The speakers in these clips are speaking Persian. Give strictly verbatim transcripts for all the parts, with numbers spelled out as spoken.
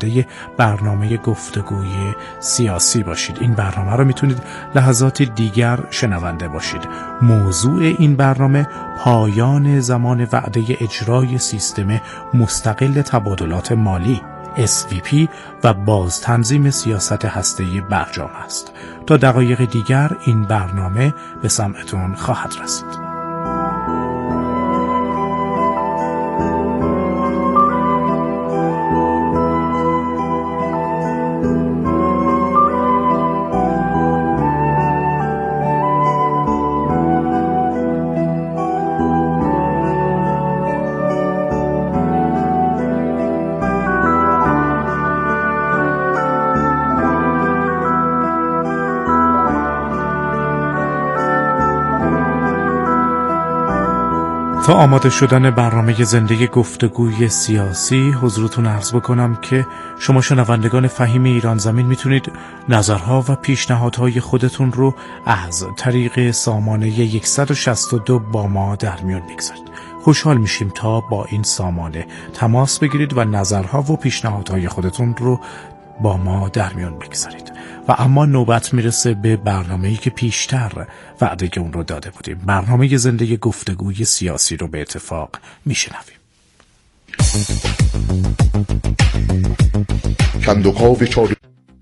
شنونده برنامه گفتگوی سیاسی باشید. این برنامه رو میتونید لحظات دیگر شنونده باشید. موضوع این برنامه پایان زمان وعده اجرای سیستم مستقل تبادلات مالی اس وی پی و باز تنظیم سیاست هسته‌ای برجام است. تا دقایق دیگر این برنامه به سمعتون خواهد رسید. تا آماده شدن برنامه زنده گفتگوی سیاسی حضورتون عرض بکنم که شما شنوندگان فهیم ایران زمین میتونید نظرها و پیشنهادهای خودتون رو از طریق سامانه صد و شصت و دو با ما در میون بگذارید. خوشحال میشیم تا با این سامانه تماس بگیرید و نظرها و پیشنهادهای خودتون رو با ما در میون بگذارید. و اما نوبت میرسه به برنامه‌ای که پیشتر وعده اون رو داده بودیم. برنامه زنده گفتگوی سیاسی رو به اتفاق میشنویم. کندوکاو چاری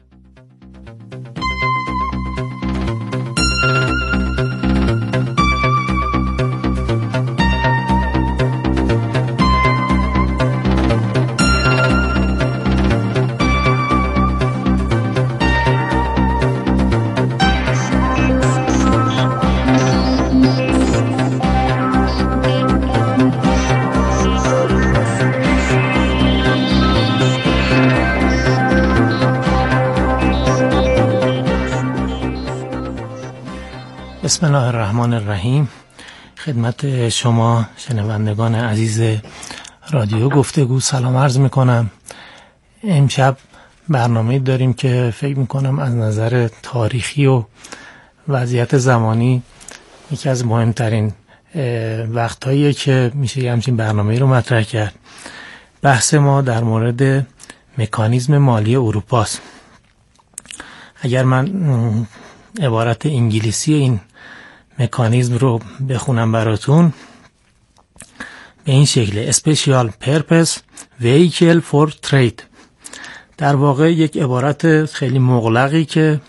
بسم الله الرحمن الرحیم. خدمت شما شنوندگان عزیز رادیو گفتگو سلام عرض میکنم. امشب برنامه داریم که فکر میکنم از نظر تاریخی و وضعیت زمانی یکی از مهمترین وقتهاییه که میشه یه همچین برنامه رو مطرح کرد. بحث ما در مورد مکانیزم مالی اروپاست. اگر من عبارت انگلیسی این مکانیزم رو بخونم براتون، به این شکل: Special Purpose Vehicle for Trade. در واقع یک عبارت خیلی مغلقی که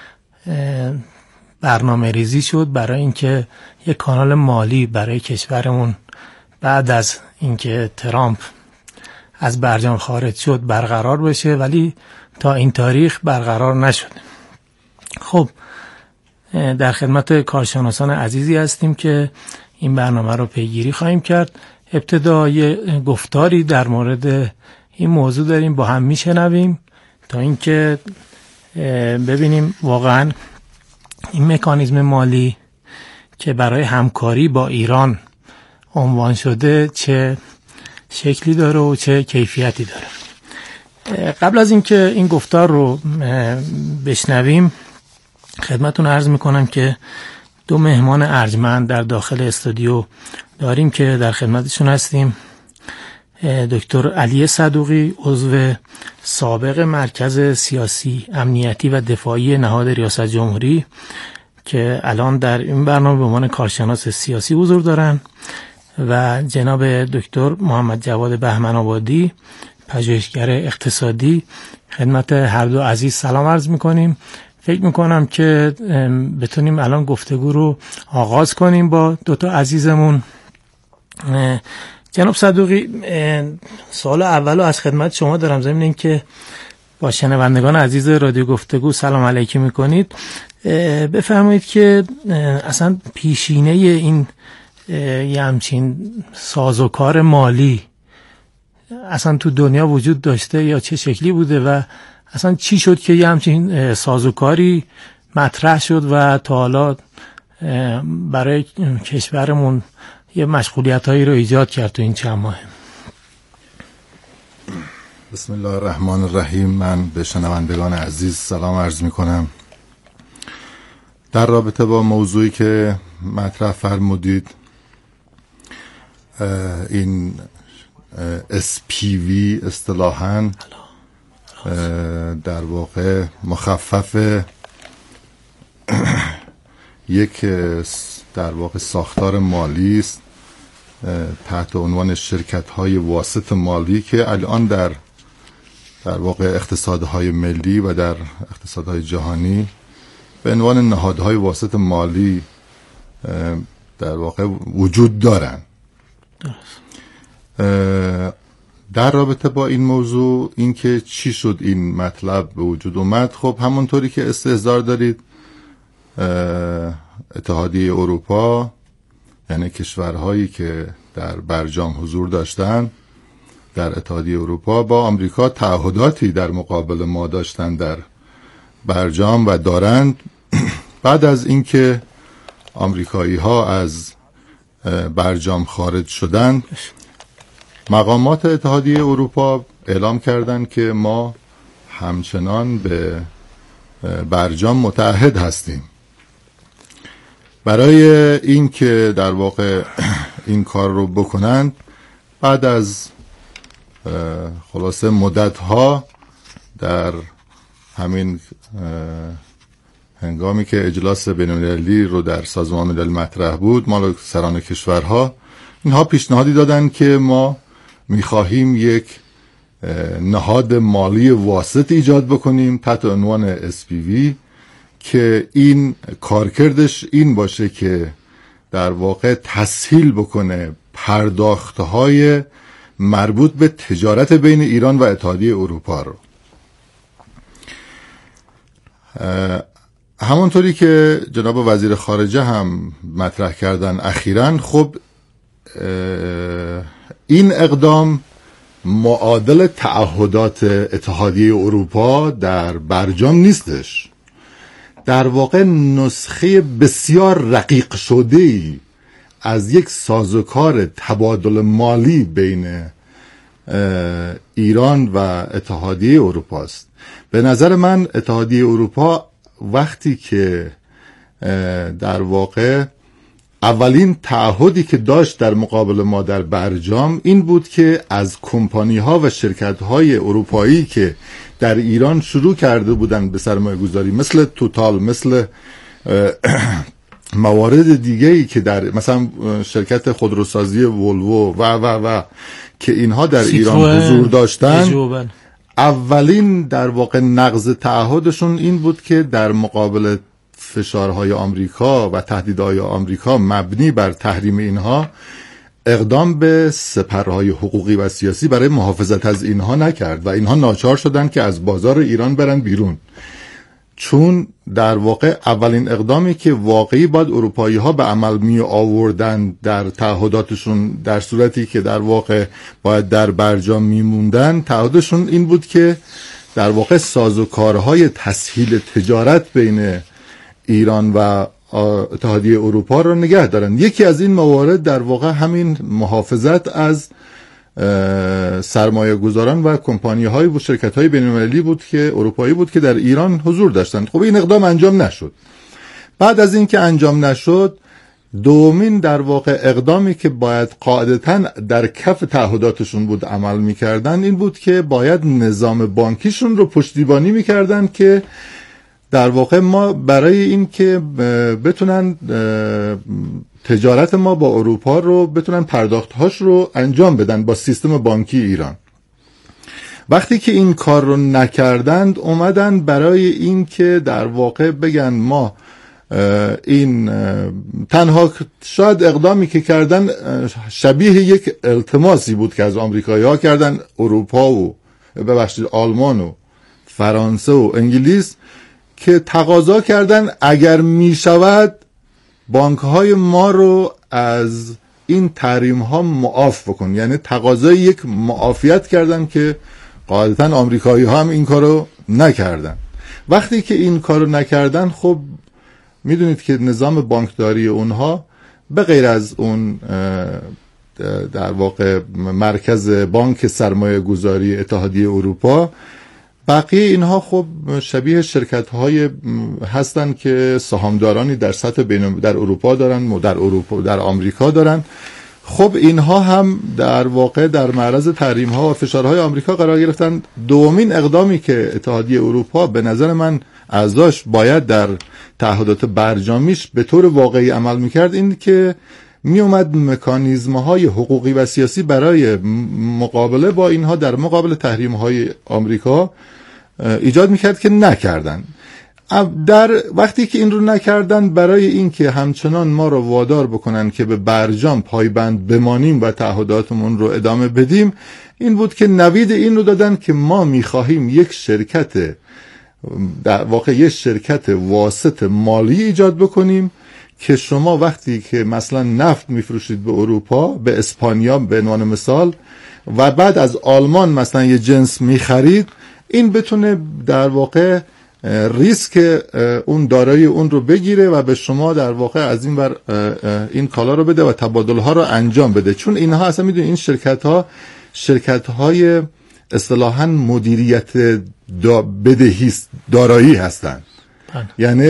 برنامه ریزی شد برای اینکه یک کانال مالی برای کشورمون بعد از اینکه ترامپ از برجام خارج شد برقرار بشه، ولی تا این تاریخ برقرار نشد. خب در خدمت کارشناسان عزیزی هستیم که این برنامه رو پیگیری خواهیم کرد. ابتدا یه گفتاری در مورد این موضوع داریم، با هم میشنویم تا اینکه ببینیم واقعا این مکانیزم مالی که برای همکاری با ایران عنوان شده چه شکلی داره و چه کیفیتی داره. قبل از اینکه این گفتار رو بشنویم خدمتون عرض میکنم که دو مهمان ارجمند در داخل استودیو داریم که در خدمتشون هستیم. دکتر علی صدوقی، عضو سابق مرکز سیاسی امنیتی و دفاعی نهاد ریاست جمهوری که الان در این برنامه به عنوان کارشناس سیاسی حضور دارن، و جناب دکتر محمد جواد بهمن آبادی، پژوهشگر اقتصادی. خدمت هر دو عزیز سلام عرض میکنیم. فکر میکنم که بتونیم الان گفتگو رو آغاز کنیم با دوتا عزیزمون. جناب صدوقی، سوال اولو از خدمت شما دارم، ضمن این که با شنوندگان عزیز رادیو گفتگو سلام علیکی میکنید. بفرمایید که اصلا پیشینه این یه همچین سازوکار مالی اصلا تو دنیا وجود داشته یا چه شکلی بوده و اصلا چی شد که یه همچین سازوکاری مطرح شد و تا حالا برای کشورمون یه مشغولیت هایی رو ایجاد کرد تو این چند ماه؟ بسم الله الرحمن الرحیم. من به شنوندگان عزیز سلام عرض می کنم. در رابطه با موضوعی که مطرح فرمودید، این اس پی وی اصطلاحاً در واقع مخفف یک در واقع ساختار مالی است تحت عنوان شرکت‌های واسط مالی که الان در در واقع اقتصادهای ملی و در اقتصادهای جهانی به عنوان نهادهای واسط مالی در واقع وجود دارن. در رابطه با این موضوع اینکه چی شد این مطلب به وجود اومد، خب همونطوری که استحضار دارید اتحادیه اروپا، یعنی کشورهایی که در برجام حضور داشتن در اتحادیه اروپا، با آمریکا تعهداتی در مقابل ما داشتن در برجام و دارند. بعد از اینکه آمریکایی ها از برجام خارج شدند، مقامات اتحادیه اروپا اعلام کردند که ما همچنان به برجام متعهد هستیم. برای اینکه در واقع این کار رو بکنند، بعد از خلاصه مدت‌ها در همین هنگامی که اجلاس بین‌المللی رو در سازمان ملل مطرح بود، مال سران کشورها اینها پیشنهادی دادن که ما می‌خواهیم یک نهاد مالی واسط ایجاد بکنیم تحت عنوان اس پی وی که این کارکردش این باشه که در واقع تسهیل بکنه پرداخت‌های مربوط به تجارت بین ایران و اتحادیه اروپا رو. همونطوری که جناب وزیر خارجه هم مطرح کردن اخیراً، خب این اقدام معادل تعهدات اتحادیه اروپا در برجام نیستش. در واقع نسخه بسیار رقیق شده‌ای از یک سازوکار تبادل مالی بین ایران و اتحادیه اروپا است. به نظر من اتحادیه اروپا وقتی که در واقع اولین تعهدی که داشت در مقابل ما در برجام این بود که از کمپانی ها و شرکت های اروپایی که در ایران شروع کرده بودند به سرمایه گذاری، مثل توتال، مثل موارد دیگه‌ای که در مثلا شرکت خودروسازی ولوو و و و که اینها در ایران حضور داشتن، اولین در واقع نقض تعهدشون این بود که در مقابل فشارهای آمریکا و تهدیدهای آمریکا مبنی بر تحریم اینها اقدام به سپرهای حقوقی و سیاسی برای محافظت از اینها نکرد و اینها ناچار شدن که از بازار ایران برن بیرون، چون در واقع اولین اقدامی که واقعی باید اروپایی ها به عمل می آوردن در تعهداتشون در صورتی که در واقع باید در برجام می موندن، تعهدشون این بود که در واقع سازوکارهای تسهیل تجارت بین ایران و اتحادیه اروپا رو نگه دارن. یکی از این موارد در واقع همین محافظت از سرمایه گذاران و کمپانی های و شرکت های بین المللی بود که اروپایی بود که در ایران حضور داشتند. خب این اقدام انجام نشد. بعد از این که انجام نشد، دومین در واقع اقدامی که باید قاعدتاً در کف تعهداتشون بود عمل میکردن این بود که باید نظام بانکیشون رو پشتیبانی میکردن که در واقع ما برای این که بتونن تجارت ما با اروپا رو بتونن پرداختهاش رو انجام بدن با سیستم بانکی ایران. وقتی که این کار رو نکردند، اومدن برای این که در واقع بگن ما این تنها شاید اقدامی که کردن شبیه یک التماسی بود که از آمریکایی ها کردن اروپا و ببخشید آلمان و فرانسه و انگلیس، که تقاضا کردن اگر می شود بانک های ما رو از این تحریم ها معاف بکن. یعنی تقاضای یک معافیت کردن که قاعدتاً آمریکایی ها هم این کارو نکردن. وقتی که این کارو نکردن، خب میدونید که نظام بانکداری اونها به غیر از اون در واقع مرکز بانک سرمایه گذاری اتحادیه اروپا، بقیه اینها خب شبیه شرکت های هستن که سهامدارانی در سطح بین در اروپا دارن و در اروپا در آمریکا دارن خب اینها هم در واقع در معرض تحریم ها و فشارهای آمریکا قرار گرفتن. دومین اقدامی که اتحادیه اروپا به نظر من اعضاش باید در تعهدات برجامیش به طور واقعی عمل میکرد این که میومد مکانیزم های حقوقی و سیاسی برای مقابله با اینها در مقابل تحریم های آمریکا ایجاد میکرد که نکردن. در وقتی که این رو نکردن، برای این که همچنان ما رو وادار بکنن که به برجام پایبند بمانیم و تعهداتمون رو ادامه بدیم، این بود که نوید این رو دادن که ما میخواهیم یک شرکت، در واقع یک شرکت واسط مالی ایجاد بکنیم که شما وقتی که مثلا نفت میفروشید به اروپا، به اسپانیا به عنوان مثال، و بعد از آلمان مثلا یه جنس میخرید، این بتونه در واقع ریسک اون دارایی اون رو بگیره و به شما در واقع از این بر این کالا رو بده و تبادل ها رو انجام بده. چون اینها اصلا میدونید این شرکت ها شرکت های اصطلاحاً مدیریت دا بدهی دارایی هستن. یعنی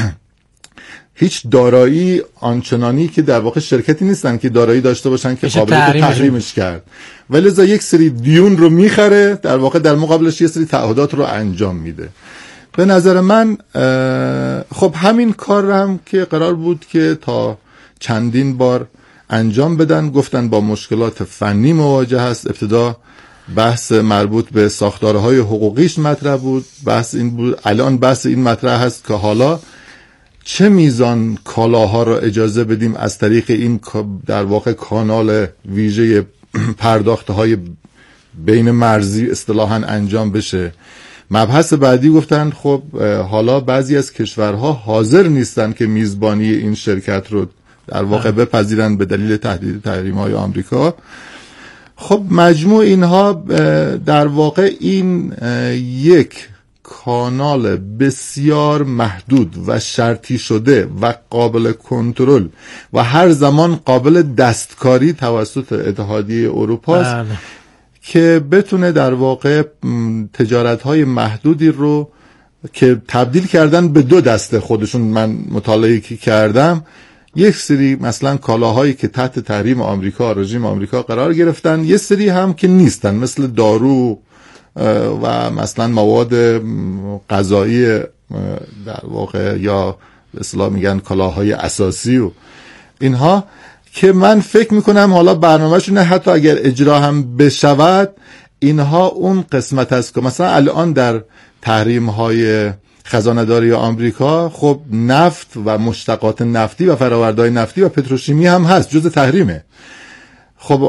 هیچ دارایی آنچنانی که در واقع شرکتی نیستن که دارایی داشته باشن که قابلیت تحریمش کرد، ولی لذا یک سری دیون رو میخره، در واقع در مقابلش یک سری تعهدات رو انجام میده. به نظر من خب همین کار هم که قرار بود که تا چندین بار انجام بدن، گفتن با مشکلات فنی مواجه هست. ابتدا بحث مربوط به ساختارهای حقوقیش مطرح بود، بحث این بود، الان بحث این مطرح هست که حالا چه میزان کالاها رو اجازه بدیم از طریق این در واقع کانال ویژه پرداختهای بین مرزی اصطلاحاً انجام بشه. مبحث بعدی گفتن خب حالا بعضی از کشورها حاضر نیستن که میزبانی این شرکت رو در واقع بپذیرن به دلیل تهدید تحریم‌های آمریکا. خب مجموع اینها در واقع این یک کانال بسیار محدود و شرطی شده و قابل کنترل و هر زمان قابل دستکاری توسط اتحادیه اروپا است که بتونه در واقع تجارت‌های محدودی رو که تبدیل کردن به دو دسته خودشون. من مطالعه که کردم، یک سری مثلا کالاهایی که تحت تحریم آمریکا، رژیم آمریکا قرار گرفتن، یه سری هم که نیستن، مثل دارو و مثلا مواد غذایی در واقع، یا به اصطلاح میگن کالاهای اساسی و اینها، که من فکر میکنم حالا برنامه‌شونه حتی اگر اجرا هم بشود، اینها اون قسمت است که مثلا الان در تحریم‌های خزانه‌داری آمریکا خب نفت و مشتقات نفتی و فرآورده‌های نفتی و پتروشیمی هم هست، جزء تحریمه. خب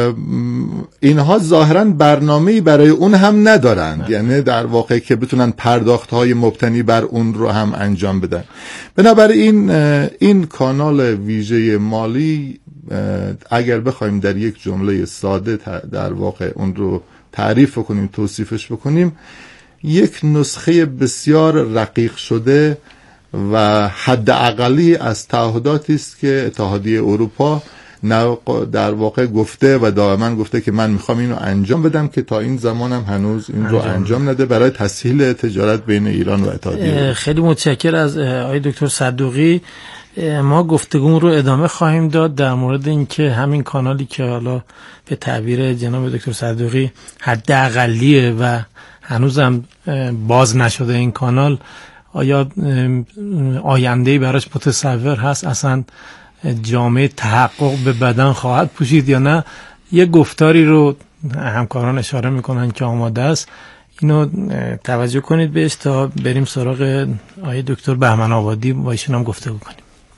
اینها ظاهراً برنامه‌ای برای اون هم ندارند، یعنی در واقع که بتونن پرداخت‌های مبتنی بر اون رو هم انجام بدن. بنابراین این کانال ویژه مالی اگر بخوایم در یک جمله ساده در واقع اون رو تعریف کنیم، توصیفش بکنیم، یک نسخه بسیار رقیق شده و حداقلی از تعهداتی است که اتحادیه اروپا در واقع گفته و دائما گفته که من میخوام اینو انجام بدم، که تا این زمانم هنوز این رو انجام, انجام نده برای تسهیل تجارت بین ایران و اتحادیه. خیلی متشکرم از آقای دکتر صدوقی. ما گفتگومون رو ادامه خواهیم داد در مورد اینکه همین کانالی که حالا به تعبیر جناب دکتر صدوقی حداقلیه و هنوزم باز نشده این کانال، آیا آینده‌ای براش متصور هست؟ اصلا جامعه تحقق به بدن خواهد پوشید یا نه؟ یه گفتاری رو همکاران اشاره میکنن که آماده است، اینو توجه کنید بهش تا بریم سراغ آقای دکتر بهمن آبادی با ایشون هم گفتگو کنیم.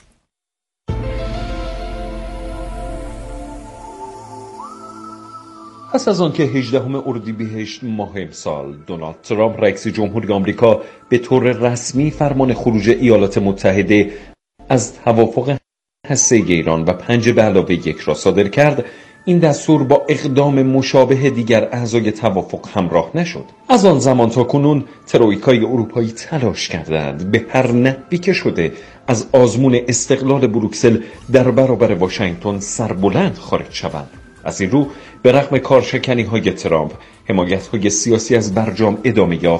پس از آن که هجدهم اردیبهشت ماه امسال دونالد ترامپ رئیس جمهوری آمریکا به طور رسمی فرمان خروج ایالات متحده از توافق هسته‌ای ایران و پنج به علاوه یک را صادر کرد، این دستور با اقدام مشابه دیگر اعضای توافق همراه نشد. از آن زمان تا کنون ترویکای اروپایی تلاش کردند به هر نحوی که شده از آزمون استقلال بروکسل در برابر واشنگتن سربلند خارج شوند. از این رو به رغم کارشکنی های ترامپ، حمایت های سیاسی از برجام ادامه یافت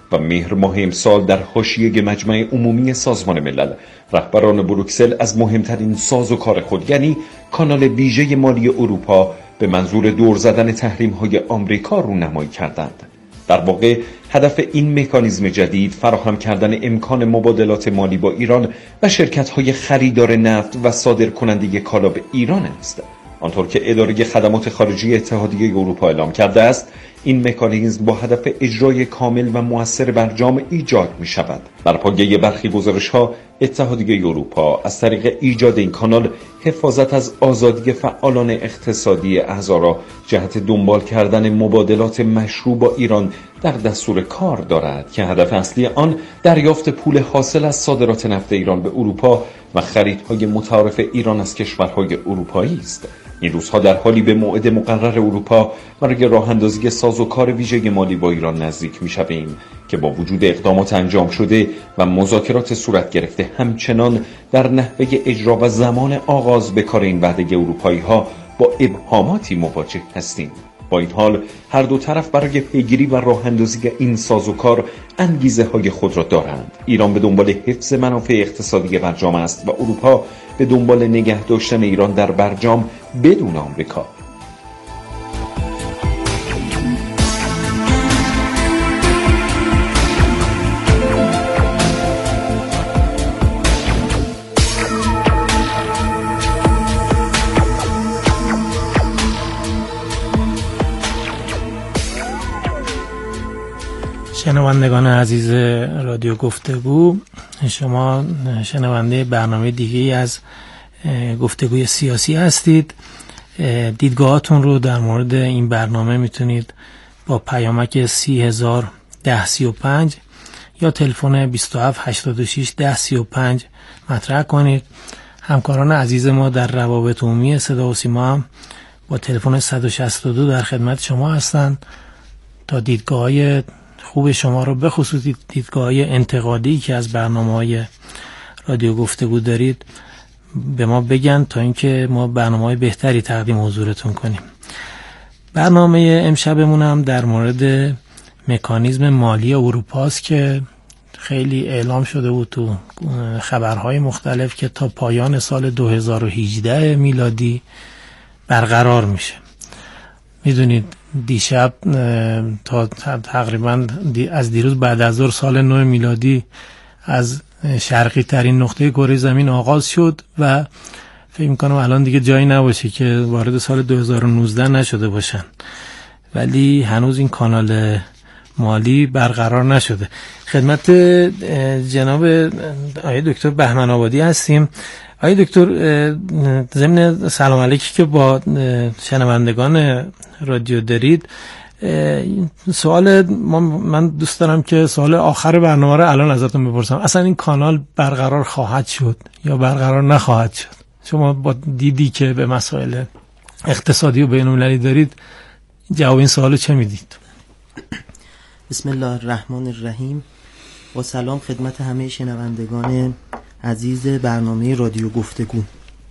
و مهر ماه امسال در حاشیه مجمع عمومی سازمان ملل رهبران بروکسل از مهمترین سازوکار خود، یعنی کانال ویژه مالی اروپا، به منظور دور زدن تحریم‌های آمریکا رونمایی کردند. در واقع هدف این مکانیزم جدید فراهم کردن امکان مبادلات مالی با ایران و شرکت‌های خریدار نفت و صادرکننده کالا به ایران است. آنطور که اداره خدمات خارجی اتحادیه اروپا اعلام کرده است، این مکانیزم با هدف اجرای کامل و مؤثر برجام ایجاد می شود. بر پایه برخی گزارش‌ها، اتحادیه اروپا از طریق ایجاد این کانال حفاظت از آزادی فعالان اقتصادی اعضا را جهت دنبال کردن مبادلات مشروع با ایران در دستور کار دارد که هدف اصلی آن دریافت پول حاصل از صادرات نفت ایران به اروپا و خریدهای متعارف ایران از کشورهای اروپایی است. این روزها در حالی به موعد مقرر اروپا برای راه اندازی سازوکار ویژه مالی با ایران نزدیک می شویم که با وجود اقدامات انجام شده و مذاکرات صورت گرفته، همچنان در نحوه اجرا و زمان آغاز به کار این وعده اروپایی ها با ابهاماتی مواجه هستیم. با این حال هر دو طرف برای پیگیری و راه اندازی این سازوکار انگیزه های خود را دارند. ایران به دنبال حفظ منافع اقتصادی برجام است و اروپا به دنبال نگه داشتن ایران در برجام بدون آمریکا. شنوندگان عزیز رادیو گفتگو، شما شنونده برنامه دیگه از گفتگوی سیاسی هستید. دیدگاهاتون رو در مورد این برنامه میتونید با پیامک سی هزار ده سی و پنج یا تلفن بیست و هفت هشتاد و شش ده سی و پنج مطرح کنید. همکاران عزیز ما در روابط عمومی صدا و سیما هم با تلفن صد و شصت و دو در خدمت شما هستند تا دیدگاه‌های خوب شما رو، به خصوص دیدگاه‌های انتقادی که از برنامه‌های رادیو گفتگو دارید، به ما بگن تا اینکه ما برنامه‌های بهتری تقدیم حضورتون کنیم. برنامه امشبمون هم در مورد مکانیزم مالی اروپا است که خیلی اعلام شده بود تو خبرهای مختلف که تا پایان سال دو هزار و هجده میلادی برقرار میشه. میدونید دیشب تا تقریبا از دیروز بعد از ظهر سال نو میلادی از شرقی ترین نقطه کره زمین آغاز شد و فکر میکنم الان دیگه جایی نباشه که وارد سال دو هزار و نوزده نشده باشن، ولی هنوز این کانال مالی برقرار نشده. خدمت جناب آقای دکتر بهمن آبادی هستیم. آقای دکتر، ضمن سلام علیکی که با شنوندگان رادیو دارید، سوال من دوست دارم که سوال آخر برنامه رو الان ازتون بپرسم. اصلا این کانال برقرار خواهد شد یا برقرار نخواهد شد؟ شما با دیدی که به مسائل اقتصادی و بین‌المللی دارید، جواب این سوالو چه میدید؟ بسم الله الرحمن الرحیم و سلام خدمت همه شنوندگان عزیز برنامه رادیو گفتگو.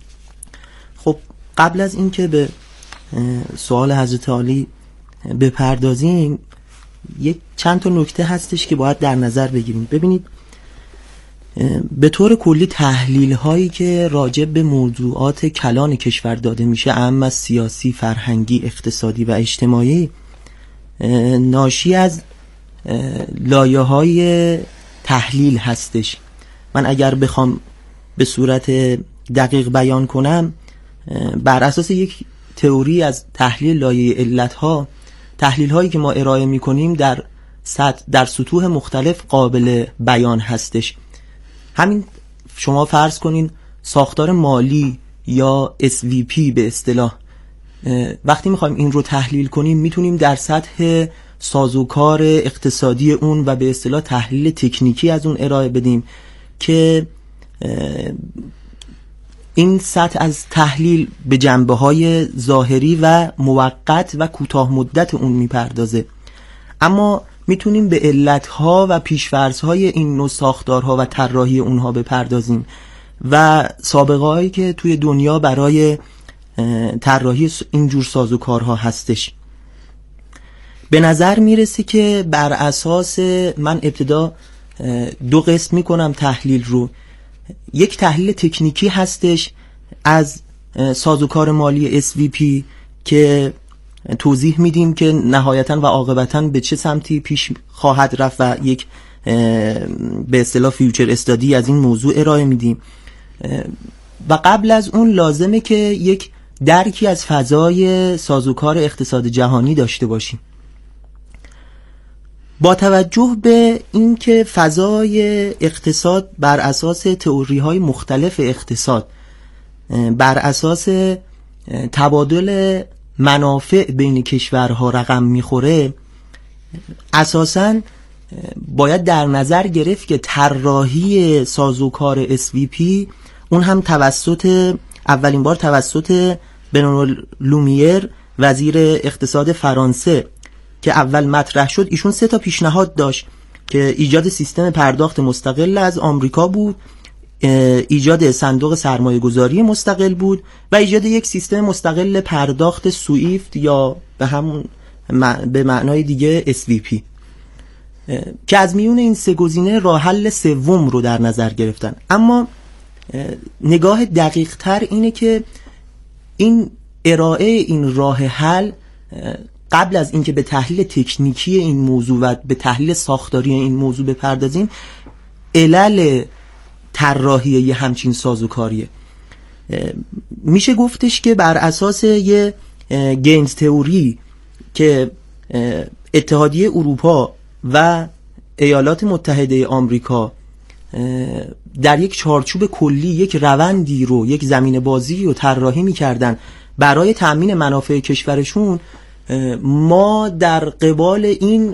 خب قبل از اینکه به سوال حضرت عالی بپردازیم، یک چند تا نکته هستش که باید در نظر بگیریم. ببینید، به طور کلی تحلیل هایی که راجع به موضوعات کلان کشور داده میشه، اهم از سیاسی، فرهنگی، اقتصادی و اجتماعی، ناشی از لایه های تحلیل هستش. من اگر بخوام به صورت دقیق بیان کنم، بر اساس یک تئوری از تحلیل لایه علت ها، تحلیل هایی که ما ارائه می کنیم در سطح در سطوح مختلف قابل بیان هستش. همین شما فرض کنین ساختار مالی یا اس وی پی به اصطلاح، وقتی میخوایم این رو تحلیل کنیم میتونیم در سطح سازوکار اقتصادی اون و به اصطلاح تحلیل تکنیکی از اون ارائه بدیم که این سطح از تحلیل به جنبه‌های ظاهری و موقت و کوتاه مدت اون میپردازه. اما میتونیم به علتها و پیش‌فرض‌های این نوع ساختارها و طراحی اونها بپردازیم و سابقه هایی که توی دنیا برای طراحی اینجور سازوکارها هستش. به نظر میرسه که بر اساس، من ابتدا دو قسم میکنم تحلیل رو. یک تحلیل تکنیکی هستش از سازوکار مالی اس وی پی که توضیح میدیم که نهایتاً و عاقبتاً به چه سمتی پیش خواهد رفت و یک به اصطلاح فیوچر استادی از این موضوع ارائه میدیم. و قبل از اون لازمه که یک درکی از فضای سازوکار اقتصاد جهانی داشته باشیم. با توجه به اینکه فضای اقتصاد بر اساس تئوری‌های مختلف اقتصاد، بر اساس تبادل منافع بین کشورها رقم میخوره، اساساً باید در نظر گرفت که طراحی سازوکار اس وی پی اون هم توسط اولین بار توسط بنونو لومیر وزیر اقتصاد فرانسه که اول مطرح شد، ایشون سه تا پیشنهاد داشت که ایجاد سیستم پرداخت مستقل از آمریکا بود، ایجاد صندوق سرمایه گذاری مستقل بود و ایجاد یک سیستم مستقل پرداخت سویفت یا به همون به معنای دیگه اس وی پی، که از میون این سه گزینه راه حل سوم رو در نظر گرفتن. اما نگاه دقیق تر اینه که این ارائه این راه حل قبل از اینکه به تحلیل تکنیکی این موضوع و به تحلیل ساختاری این موضوع بپردازیم، علل طراحی یه همچین سازوکاریه. میشه گفتش که بر اساس یه گینز تئوری که اتحادیه اروپا و ایالات متحده آمریکا در یک چارچوب کلی یک روندی رو، یک زمین بازی رو طراحی می‌کردن برای تأمین منافع کشورشون، ما در قبال این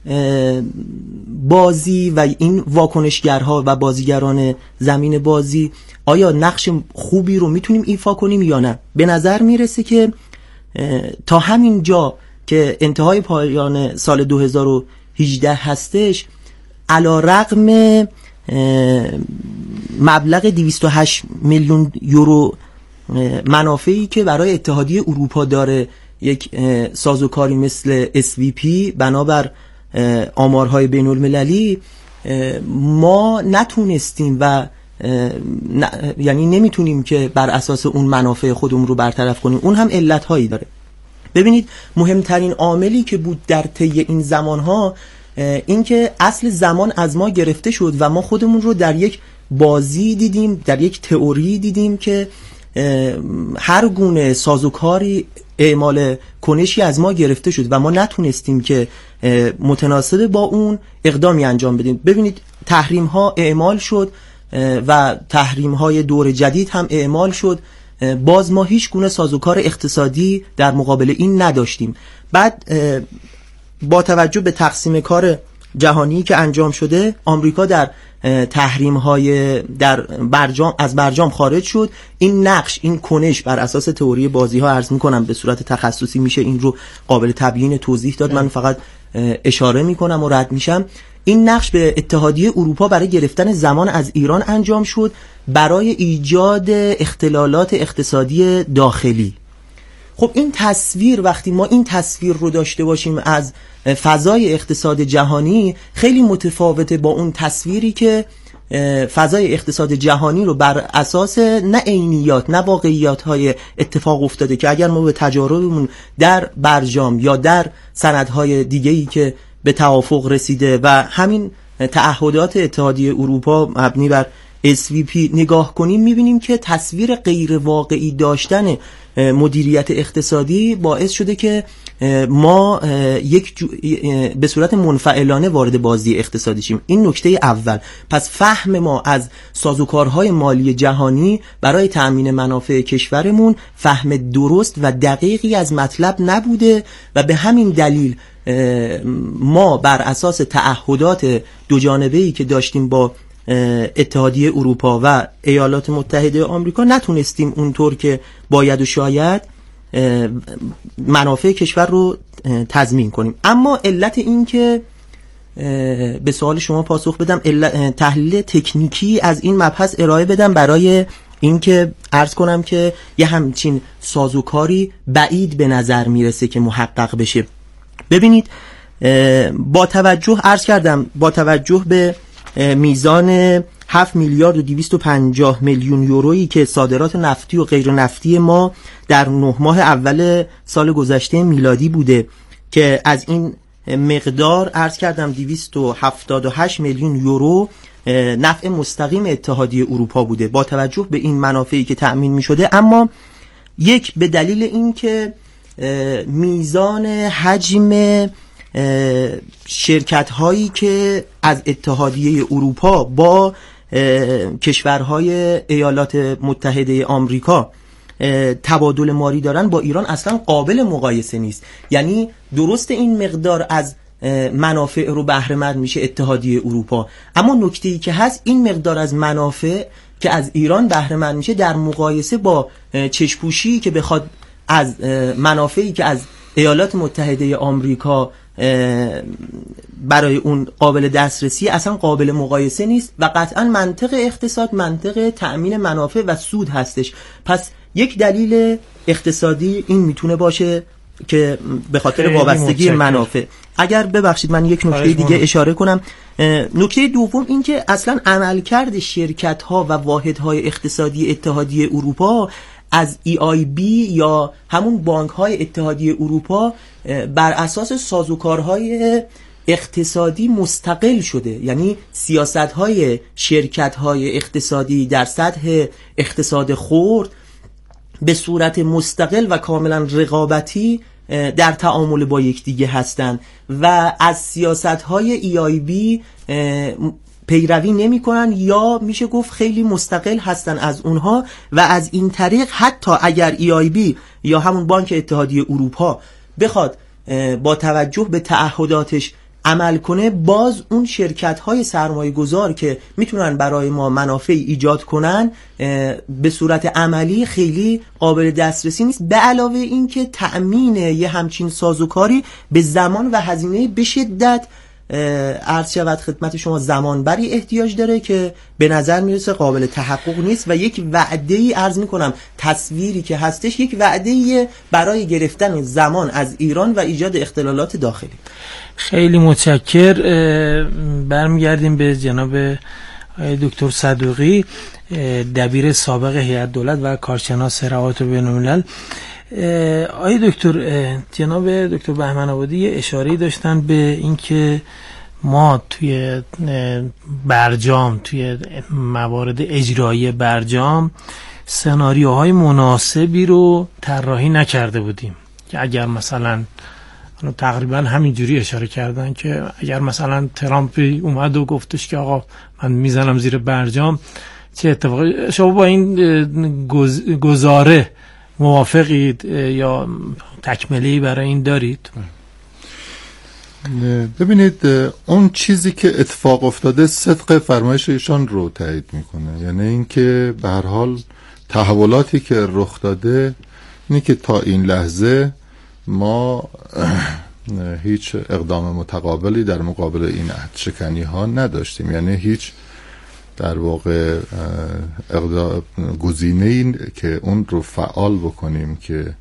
بازی و این واکنشگرها و بازیگران زمین بازی آیا نقش خوبی رو میتونیم ایفا کنیم یا نه؟ به نظر میرسه که تا همین جا که انتهای پایان سال دو هزار و هجده هستش، علی رغم مبلغ دویست و هشت میلیون یورو منافعی که برای اتحادیه اروپا داره یک سازوکاری مثل اس وی پی بنابر آمارهای بین المللی، ما نتونستیم و ن... یعنی نمیتونیم که بر اساس اون منافع خودمون رو برطرف کنیم. اون هم علتهایی داره. ببینید، مهمترین عاملی که بود در طی این زمانها این که اصل زمان از ما گرفته شد و ما خودمون رو در یک بازی دیدیم، در یک تئوری دیدیم که هر گونه سازوکاری اعمال کنشی از ما گرفته شد و ما نتونستیم که متناسب با اون اقدامی انجام بدیم. ببینید، تحریم ها اعمال شد و تحریم های دور جدید هم اعمال شد، باز ما هیچ گونه سازوکار اقتصادی در مقابل این نداشتیم. بعد با توجه به تقسیم کار جهانی که انجام شده، آمریکا در تحریم های در برجام از برجام خارج شد. این نقش، این کنش بر اساس تئوری بازی ها، عرض میکنم به صورت تخصصی میشه این رو قابل تبیین توضیح داد، من فقط اشاره میکنم و رد میشم. این نقش به اتحادیه اروپا برای گرفتن زمان از ایران انجام شد برای ایجاد اختلالات اقتصادی داخلی. خب این تصویر، وقتی ما این تصویر رو داشته باشیم از فضای اقتصاد جهانی، خیلی متفاوته با اون تصویری که فضای اقتصاد جهانی رو بر اساس نه عینیات نه واقعیات های اتفاق افتاده که اگر ما به تجاربمون در برجام یا در سندهای دیگه‌ای که به توافق رسیده و همین تعهدات اتحادیه اروپا مبنی بر اس وی پی نگاه کنیم، میبینیم که تصویر غیر واقعی داشتن مدیریت اقتصادی باعث شده که ما یک جو... به صورت منفعلانه وارد بازی اقتصادی شیم. این نکته اول. پس فهم ما از سازوکارهای مالی جهانی برای تأمین منافع کشورمون فهم درست و دقیقی از مطلب نبوده و به همین دلیل ما بر اساس تعهدات دو جانبه‌ای که داشتیم با اتحادیه اروپا و ایالات متحده آمریکا نتونستیم اونطور که باید و شاید منافع کشور رو تضمین کنیم. اما علت این که به سوال شما پاسخ بدم، تحلیل تکنیکی از این مبحث ارائه بدم برای اینکه عرض کنم که یه همچین سازوکاری بعید به نظر میرسه که محقق بشه. ببینید با توجه عرض کردم با توجه به میزان هفت میلیارد و دویست و پنجاه میلیون یورویی که صادرات نفتی و غیر نفتی ما در نه ماه اول سال گذشته میلادی بوده که از این مقدار عرض کردم دویست و هفتاد و هشت میلیون یورو نفع مستقیم اتحادیه اروپا بوده با توجه به این منافعی که تأمین می شده. اما یک به دلیل این که میزان حجم شرکت هایی که از اتحادیه اروپا با کشورهای ایالات متحده آمریکا تبادل مالی دارن با ایران اصلا قابل مقایسه نیست. یعنی درست این مقدار از منافع رو بهره مند میشه اتحادیه اروپا، اما نکته‌ای که هست این مقدار از منافع که از ایران بهره مند میشه در مقایسه با چشم‌پوشی که بخواد از منافعی که از ایالات متحده آمریکا برای اون قابل دسترسی اصلا قابل مقایسه نیست و قطعا منطق اقتصاد منطق تأمین منافع و سود هستش. پس یک دلیل اقتصادی این میتونه باشه که به خاطر وابستگی منافع. اگر ببخشید من یک نکته دیگه اشاره کنم، نکته دوم این که اصلا عملکرد شرکت ها و واحد های اقتصادی اتحادیه اروپا از ای آی بی یا همون بانک های اتحادیه اروپا بر اساس سازوکارهای اقتصادی مستقل شده. یعنی سیاست های شرکت های اقتصادی در سطح اقتصاد خرد به صورت مستقل و کاملا رقابتی در تعامل با یکدیگه هستند و از سیاست های ای آی بی پیروی نمی کنن یا میشه گفت خیلی مستقل هستن از اونها و از این طریق حتی اگر ای آی بی یا همون بانک اتحادیه اروپا بخواد با توجه به تعهداتش عمل کنه، باز اون شرکت های سرمایه گذار که میتونن برای ما منافع ایجاد کنن به صورت عملی خیلی قابل دسترسی نیست. به علاوه این که تأمین یه همچین سازوکاری به زمان و هزینه به شدت عرض شود خدمت شما زمان بری احتیاج داره که به نظر میرسه قابل تحقق نیست و یک وعده‌ای عرض میکنم تصویری که هستش یک وعده‌ای برای گرفتن زمان از ایران و ایجاد اختلالات داخلی. خیلی متشکر. برمیگردیم به جناب دکتر صدوقی، دبیر سابق هیئت دولت و کارشناس روابط بین‌الملل. آقای دکتر، جناب دکتر بهمن‌آبادی اشاره‌ای داشتن به اینکه ما توی برجام توی موارد اجرایی برجام سناریوهای مناسبی رو طراحی نکرده بودیم که اگر مثلا تقریبا همینجوری اشاره کردن که اگر مثلا ترامپ اومد و گفتش که آقا من میزنم زیر برجام چه اتفاقی، شما با این گزاره موافقید یا تکمله‌ای برای این دارید؟ ببینید اون چیزی که اتفاق افتاده صدق فرمایش ایشان رو تایید میکنه، یعنی اینکه به هر حال تحولاتی که رخ داده اینه که تا این لحظه ما هیچ اقدام متقابلی در مقابل این عهدشکنی ها نداشتیم، یعنی هیچ در واقع گزینه این که اون رو فعال بکنیم که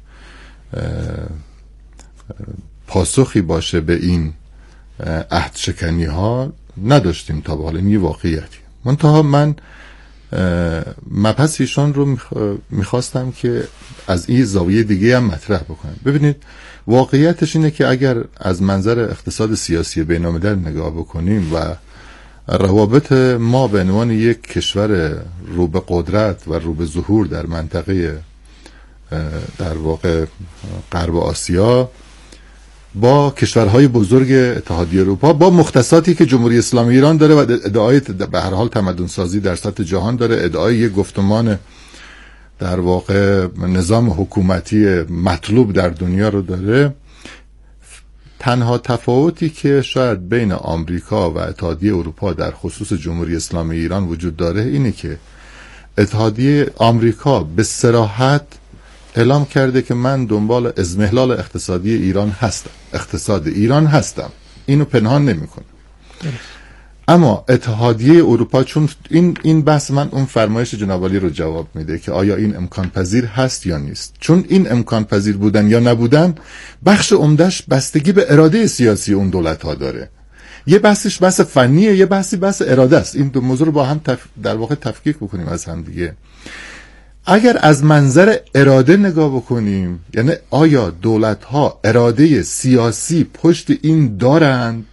پاسخی باشه به این عهدشکنی ها نداشتیم تا به حال. این یه واقعیتی. منتها من مبحث ایشان رو میخواستم که از این زاویه دیگه هم مطرح بکنم. ببینید واقعیتش اینه که اگر از منظر اقتصاد سیاسی بین‌الملل نگاه بکنیم و روابط ما به عنوان یک کشور رو به قدرت و رو به ظهور در منطقه در واقع غرب آسیا با کشورهای بزرگ اتحادیه اروپا، با مختصاتی که جمهوری اسلامی ایران داره و ادعای به هر حال تمدن سازی در سطح جهان داره، ادعای یک گفتمان در واقع نظام حکومتی مطلوب در دنیا رو داره، تنها تفاوتی که شاید بین آمریکا و اتحادیه اروپا در خصوص جمهوری اسلامی ایران وجود داره اینه که اتحادیه آمریکا به صراحت اعلام کرده که من دنبال اضمحلال اقتصادی ایران هستم، اقتصاد ایران هستم، اینو پنهان نمیکنه. اما اتحادیه اروپا، چون این این بحث من اون فرمایش جناب عالی رو جواب میده که آیا این امکان پذیر هست یا نیست، چون این امکان پذیر بودن یا نبودن بخش عمدهش بستگی به اراده سیاسی اون دولت ها داره. یه بحثش بحث فنیه، یه بحثی بحث اراده است. این دو موضوع رو با هم تف... در واقع تفکیک بکنیم از هم دیگه. اگر از منظر اراده نگاه بکنیم، یعنی آیا دولت ها اراده سیاسی پشت این دارند